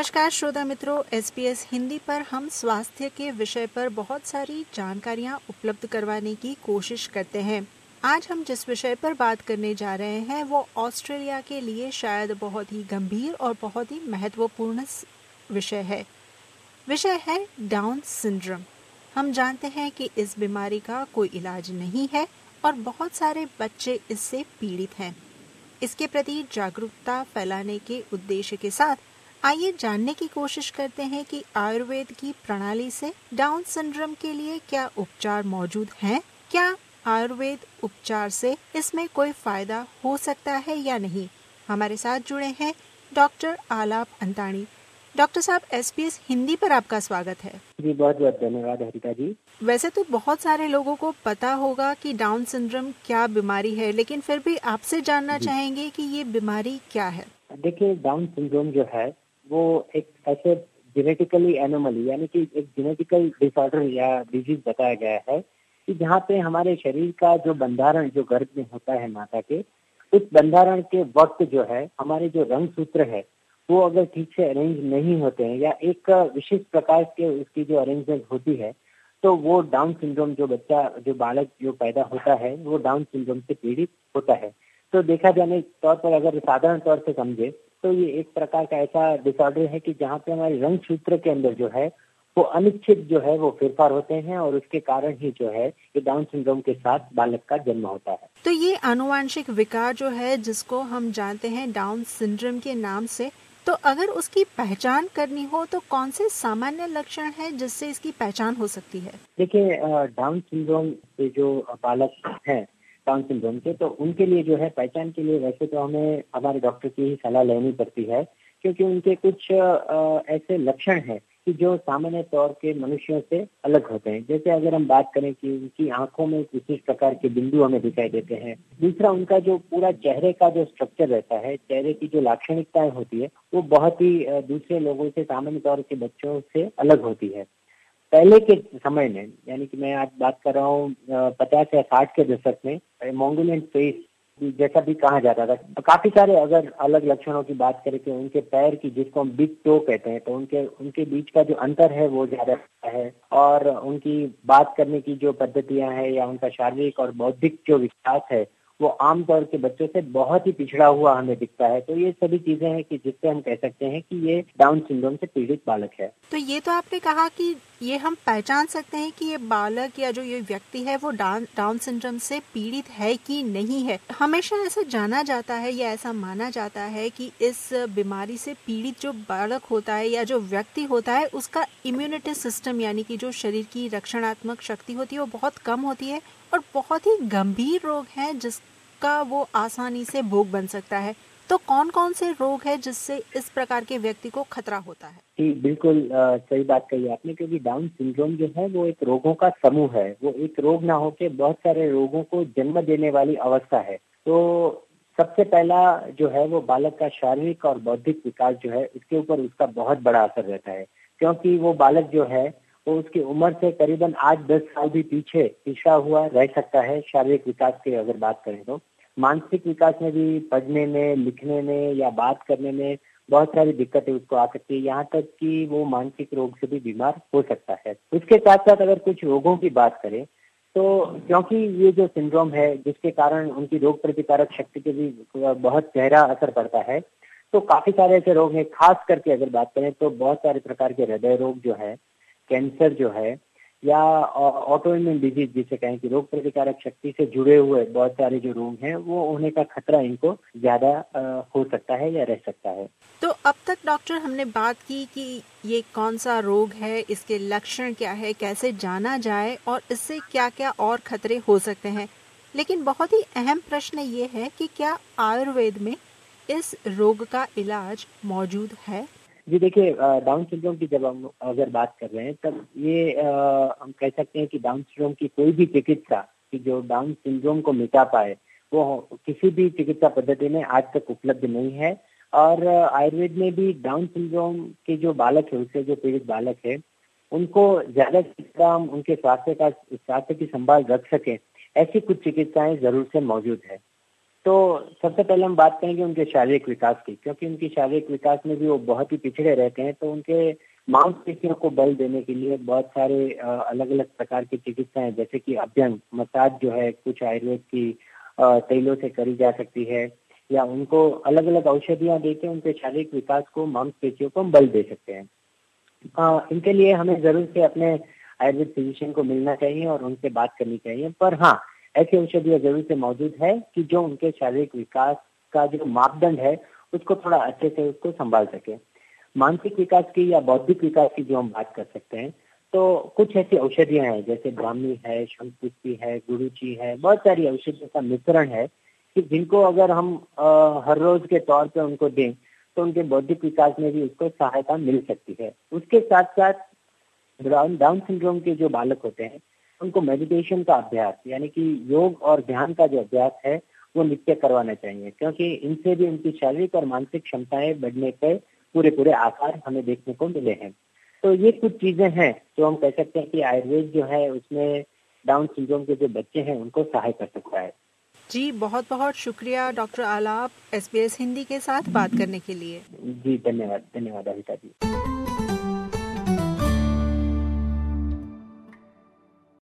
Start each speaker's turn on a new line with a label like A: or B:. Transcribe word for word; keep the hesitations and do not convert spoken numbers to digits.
A: नमस्कार श्रोता मित्रों, एस बी एस हिंदी पर हम स्वास्थ्य के विषय पर बहुत सारी जानकारियां उपलब्ध करवाने की कोशिश करते हैं। आज हम जिस विषय पर बात करने जा रहे हैं वो ऑस्ट्रेलिया के लिए शायद बहुत ही गंभीर और बहुत ही महत्वपूर्ण विषय है। विषय है डाउन सिंड्रोम। हम जानते हैं कि इस बीमारी का कोई इलाज नहीं है और बहुत सारे बच्चे इससे पीड़ित हैं। इसके प्रति जागरूकता फैलाने के उद्देश्य के साथ आइए जानने की कोशिश करते हैं कि आयुर्वेद की प्रणाली से डाउन सिंड्रोम के लिए क्या उपचार मौजूद हैं? क्या आयुर्वेद उपचार से इसमें कोई फायदा हो सकता है या नहीं? हमारे साथ जुड़े हैं डॉक्टर आलाप अंतानी। डॉक्टर साहब, एस बी एस हिंदी पर आपका स्वागत है।
B: जी, बहुत बहुत धन्यवाद हरिता जी।
A: वैसे तो बहुत सारे लोगों को पता होगा कि डाउन सिंड्रोम क्या बीमारी है, लेकिन फिर भी आपसे जानना चाहेंगे कि ये बीमारी क्या है।
B: देखिए, डाउन सिंड्रोम जो है वो एक ऐसे जेनेटिकली एनोमली यानी कि एक जेनेटिकल डिसऑर्डर या डिजीज बताया गया है कि जहाँ पे हमारे शरीर का जो बंधारण जो गर्भ में होता है माता के, उस बंधारण के वक्त जो है हमारे जो रंग सूत्र है वो अगर ठीक से अरेंज नहीं होते हैं या एक विशिष्ट प्रकार के उसकी जो अरेंजमेंट होती है तो वो डाउन सिंड्रोम जो बच्चा जो बालक जो पैदा होता है वो डाउन सिंड्रोम से पीड़ित होता है। तो देखा जाने तौर पर अगर साधारण तौर से समझे तो ये एक प्रकार का ऐसा डिसऑर्डर है कि जहाँ पे हमारे रंग सूत्र के अंदर जो है वो अनिच्छित जो है वो फेरफार होते हैं और उसके कारण ही जो है ये डाउन सिंड्रोम के साथ बालक का जन्म होता है।
A: तो ये आनुवांशिक विकार जो है जिसको हम जानते हैं डाउन सिंड्रोम के नाम से, तो अगर उसकी पहचान करनी हो तो कौन से सामान्य लक्षण है जिससे इसकी पहचान हो सकती है?
B: देखिए, डाउन सिंड्रोम के जो बालक हैं डाउन सिंड्रोम के, तो उनके लिए जो है पहचान के लिए वैसे तो हमें हमारे डॉक्टर की ही सलाह लेनी पड़ती है, क्योंकि उनके कुछ ऐसे लक्षण हैं कि जो सामान्य तौर के मनुष्यों से अलग होते हैं। जैसे अगर हम बात करें कि उनकी आंखों में किसी प्रकार के बिंदु हमें दिखाई देते हैं। दूसरा, उनका जो पूरा चेहरे का जो स्ट्रक्चर रहता है, चेहरे की जो लाक्षणिकताएं होती है वो बहुत ही दूसरे लोगों से, सामान्य तौर के बच्चों से अलग होती है। पहले के समय में, यानी कि मैं आज बात कर रहा हूँ पचास या साठ के दशक में, मोंगोलियन फेस जैसा भी कहा जाता था। काफी सारे अगर अलग लक्षणों की बात करें कि उनके पैर की, जिसको हम बिग टो कहते हैं, तो उनके उनके बीच का जो अंतर है वो ज्यादा है और उनकी बात करने की जो पद्धतियां हैं या उनका शारीरिक और बौद्धिक जो विकास है वो आमतौर के बच्चों से बहुत ही पिछड़ा हुआ हमें दिखता है। तो ये सभी चीजें हैं कि जिससे हम कह सकते हैं कि ये डाउन सिंड्रोम से पीड़ित बालक है।
A: तो ये तो आपने कहा कि ये हम पहचान सकते हैं कि ये बालक या जो ये व्यक्ति है वो डाउन डाउन सिंड्रोम से पीड़ित है कि नहीं है। हमेशा ऐसा जाना जाता है या ऐसा माना जाता है कि इस बीमारी से पीड़ित जो बालक होता है या जो व्यक्ति होता है उसका इम्यूनिटी सिस्टम यानी कि जो शरीर की रक्षणात्मक शक्ति होती है वो बहुत कम होती है और बहुत ही गंभीर रोग है जिसका वो आसानी से भोग बन सकता है। तो कौन कौन से रोग है जिससे इस प्रकार के व्यक्ति को खतरा होता है?
B: जी, बिल्कुल आ, सही बात कही आपने, क्योंकि डाउन सिंड्रोम जो है वो एक रोगों का समूह है। वो एक रोग ना होके बहुत सारे रोगों को जन्म देने वाली अवस्था है। तो सबसे पहला जो है वो बालक का शारीरिक और बौद्धिक विकास जो है इसके ऊपर उसका बहुत बड़ा असर रहता है, क्योंकि वो बालक जो है वो उसकी उम्र से करीबन आठ दस साल भी पीछे पिछड़ा हुआ रह सकता है। शारीरिक विकास की अगर बात करें तो मानसिक विकास में भी, पढ़ने में, लिखने में या बात करने में बहुत सारी दिक्कतें उसको आ सकती है। यहाँ तक कि वो मानसिक रोग से भी बीमार हो सकता है। उसके साथ साथ अगर कुछ रोगों की बात करें तो क्योंकि ये जो सिंड्रोम है जिसके कारण उनकी रोग प्रतिकारक शक्ति पे भी बहुत गहरा असर पड़ता है, तो काफी सारे ऐसे रोग हैं। खास करके अगर बात करें तो बहुत सारे प्रकार के हृदय रोग जो है, कैंसर जो है, या ऑटोइम्यून डिजीज जिसे कहें कि रोग प्रतिकारक शक्ति से जुड़े हुए बहुत सारे जो रोग हैं वो होने का खतरा इनको ज्यादा हो सकता है या रह सकता है।
A: तो अब तक डॉक्टर हमने बात की कि ये कौन सा रोग है, इसके लक्षण क्या है, कैसे जाना जाए और इससे क्या क्या और खतरे हो सकते हैं, लेकिन बहुत ही अहम प्रश्न ये है कि क्या आयुर्वेद में इस रोग का इलाज मौजूद है?
B: जी देखिए, डाउन सिंड्रोम की जब हम अगर बात कर रहे हैं तब ये आ, हम कह सकते हैं कि डाउन सिंड्रोम की कोई भी चिकित्सा कि जो डाउन सिंड्रोम को मिटा पाए वो किसी भी चिकित्सा पद्धति में आज तक उपलब्ध नहीं है। और आयुर्वेद में भी डाउन सिंड्रोम के जो बालक है, उससे जो पीड़ित बालक है, उनको ज्यादा चिकित्सा उनके स्वास्थ्य का स्वास्थ्य की संभाल रख सके ऐसी कुछ चिकित्साएं जरूर से मौजूद है। तो सबसे पहले हम बात करेंगे उनके शारीरिक विकास की, क्योंकि उनकी शारीरिक विकास में भी वो बहुत ही पिछड़े रहते हैं। तो उनके मांसपेशियों को बल देने के लिए बहुत सारे अलग अलग प्रकार की चिकित्साएं, जैसे कि अभ्यंग मसाज जो है कुछ आयुर्वेद की तेलों से करी जा सकती है, या उनको अलग अलग औषधियां देकर उनके शारीरिक विकास को, मांसपेशियों को बल दे सकते हैं। आ, इनके लिए हमें जरूर से अपने आयुर्वेद फिजिशियन को मिलना चाहिए और उनसे बात करनी चाहिए। पर हाँ, ऐसी औषधियां जरूर से मौजूद है कि जो उनके शारीरिक विकास का जो मापदंड है उसको थोड़ा अच्छे से उसको संभाल सके। मानसिक विकास की या बौद्धिक विकास की जो हम बात कर सकते हैं, तो कुछ ऐसी औषधियां हैं जैसे ब्राह्मी है, शंखपुष्पी है, गुरुची है, बहुत सारी औषधियों का मिश्रण है कि जिनको अगर हम आ, हर रोज के तौर पे उनको दें तो उनके बौद्धिक विकास में भी उसको सहायता मिल सकती है। उसके साथ साथ डाउन डाउन सिंड्रोम के जो बालक होते हैं उनको मेडिटेशन का अभ्यास, यानी कि योग और ध्यान का जो अभ्यास है वो नित्य करवाना चाहिए, क्योंकि इनसे भी उनकी शारीरिक और मानसिक क्षमताएं बढ़ने पर पूरे पूरे आकार हमें देखने को मिले हैं। तो ये कुछ चीजें हैं जो हम कह सकते हैं कि आयुर्वेद जो है उसमें डाउन सिंड्रोम के जो बच्चे हैं उनको सहाय कर सकता है।
A: जी, बहुत बहुत शुक्रिया डॉक्टर आलाप, एसबीएस हिंदी के साथ बात करने के लिए।
B: जी धन्यवाद, धन्यवाद अनिता जी।